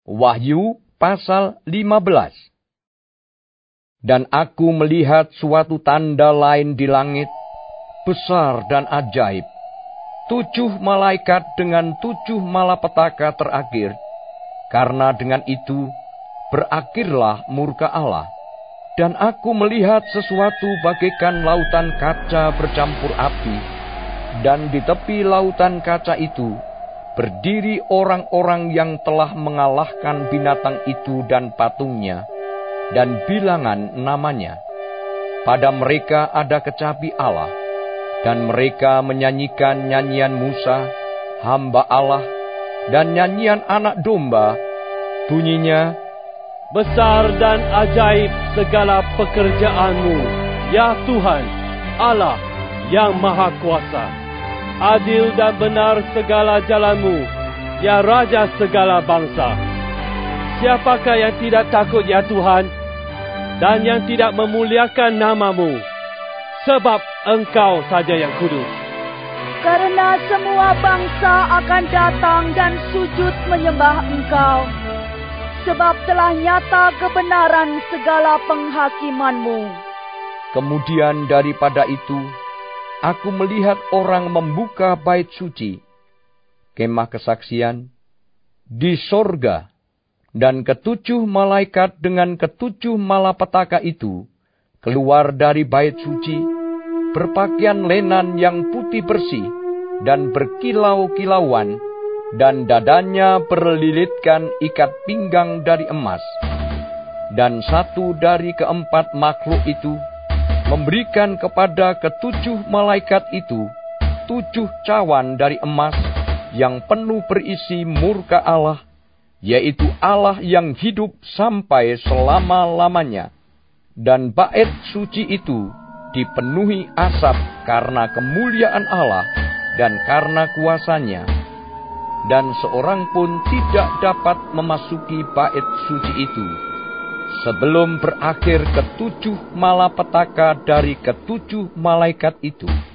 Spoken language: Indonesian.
Wahyu pasal 15. Dan aku melihat suatu tanda lain di langit, besar dan ajaib. 7 malaikat dengan 7 malapetaka terakhir, karena dengan itu berakhirlah murka Allah. Dan aku melihat sesuatu bagaikan lautan kaca bercampur api, dan di tepi lautan kaca itu berdiri orang-orang yang telah mengalahkan binatang itu dan patungnya, dan bilangan namanya. Pada mereka ada kecapi Allah, dan mereka menyanyikan nyanyian Musa, hamba Allah, dan nyanyian anak domba. Bunyinya, besar dan ajaib segala pekerjaanmu, ya Tuhan, Allah yang Maha Kuasa. Adil dan benar segala jalanmu, ya Raja segala bangsa. Siapakah yang tidak takut, ya Tuhan, dan yang tidak memuliakan namamu? Sebab Engkau saja yang kudus. Karena semua bangsa akan datang dan sujud menyembah Engkau, sebab telah nyata kebenaran segala penghakimanmu. Kemudian daripada itu, aku melihat orang membuka bait suci, kemah kesaksian, di sorga, dan ke-7 malaikat dengan ke-7 malapetaka itu keluar dari bait suci, berpakaian lenan yang putih bersih dan berkilau-kilauan, dan dadanya berlilitkan ikat pinggang dari emas. Dan satu dari keempat makhluk itu memberikan kepada ke-7 malaikat itu 7 cawan dari emas yang penuh berisi murka Allah, yaitu Allah yang hidup sampai selama-lamanya. Dan bait suci itu dipenuhi asap karena kemuliaan Allah dan karena kuasanya. Dan seorang pun tidak dapat memasuki bait suci itu sebelum berakhir ke-7 malapetaka dari ke-7 malaikat itu.